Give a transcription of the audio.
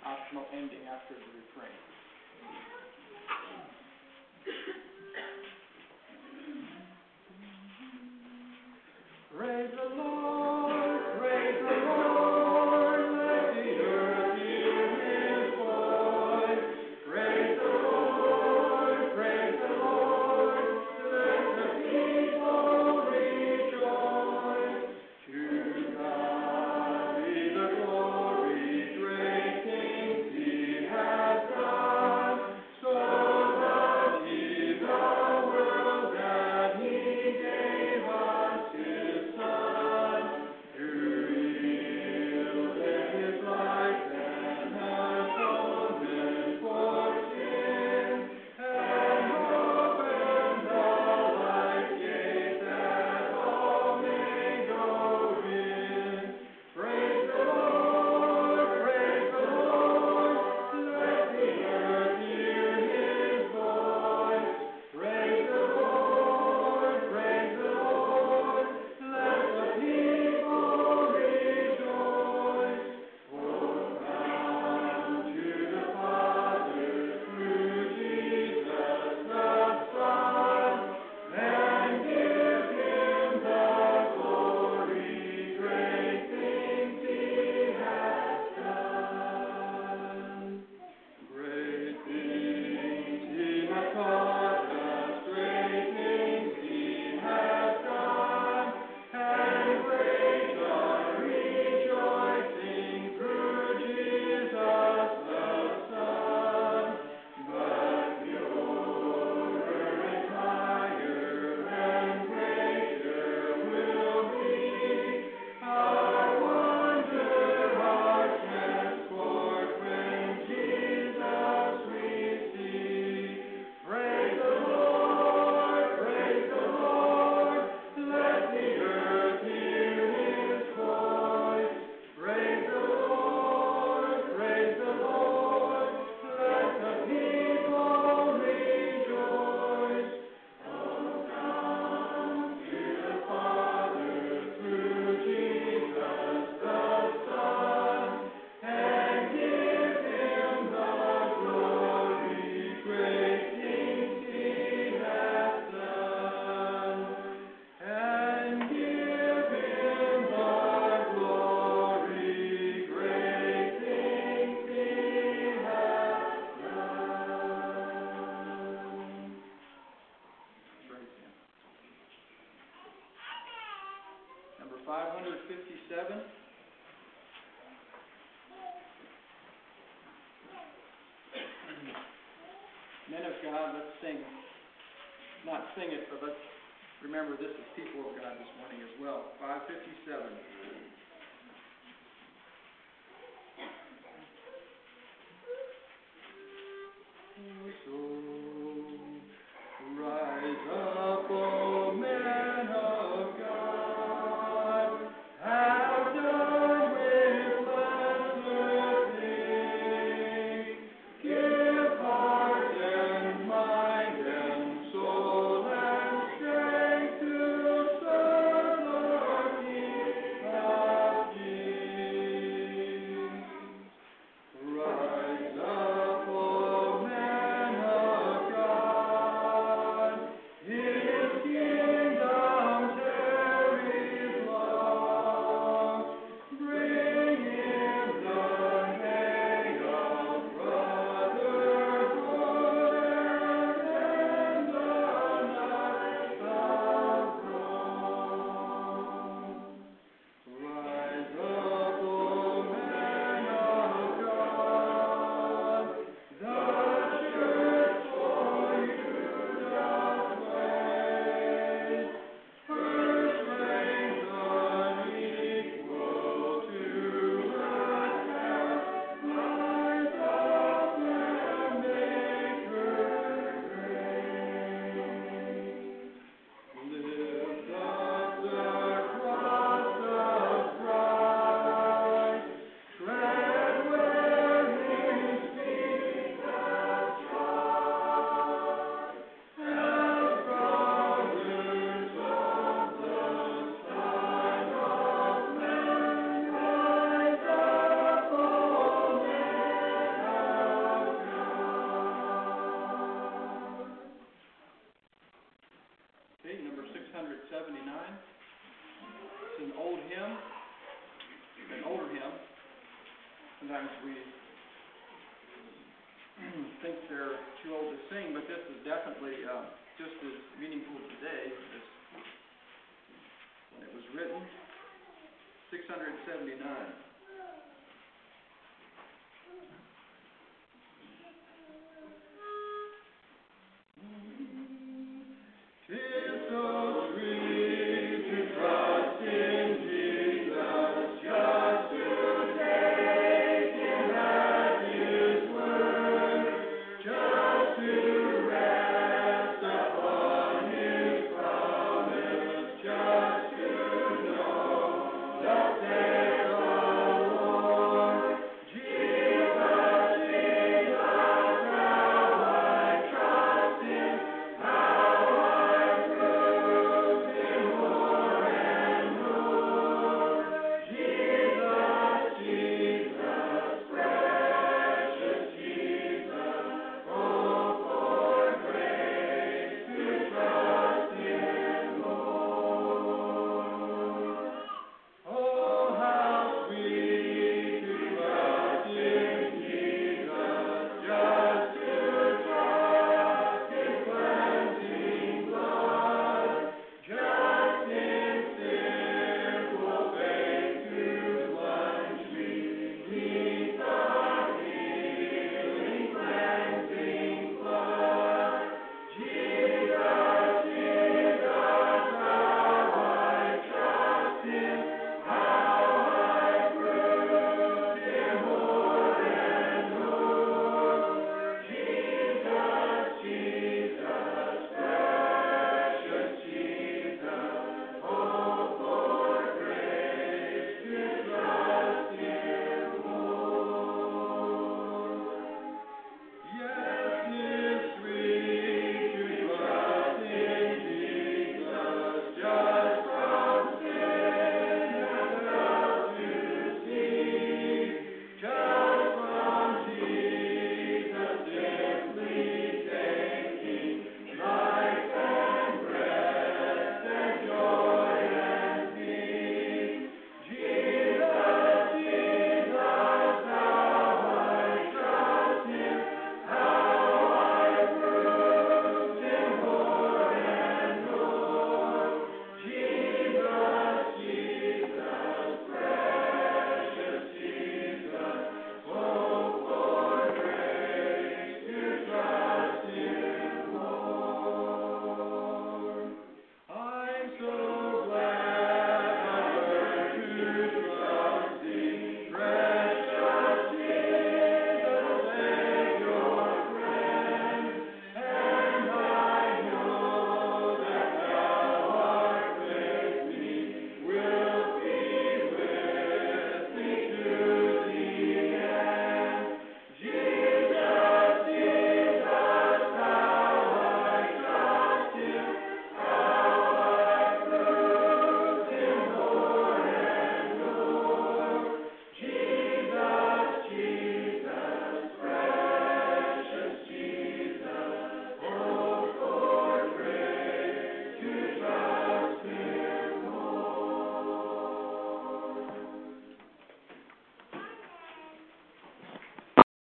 optional ending after the refrain. Praise the Lord, praise the Lord, let the earth hear his voice. Praise the Lord, let the people rejoice. To God be the glory, great things he has done. So loved he the world that he gave us his Son, who yielded his life and atonement for sin, and opened the life gate that all may go in. Praise the Lord, let the earth hear his voice. Praise the Lord, let the people rejoice. Oh, come to the Father through Jesus the Son, and give him the glory, great things he has done. Great things he has taught us, great things he has done, and great our rejoicing through Jesus the Son. But purer and higher and greater will be our wonder, our transport when Jesus we see. Praise the Lord, let the earth hear his voice. Praise the Lord, let the people rejoice. Oh, come to the Father through Jesus the Son, and give him the glory, great things he has done. And give him the glory, great things he has done. Praise him. Number 557. Men of God, let's sing. Not sing it, but let's remember this is people of God this morning as well. 557. So rise up, O men of God, have done with lesser things. Give heart and mind and soul and strength to serve the King of Kings. Rise up, O men of Sometimes we think they're too old to sing, but this is definitely just as meaningful today as when it was written. 679.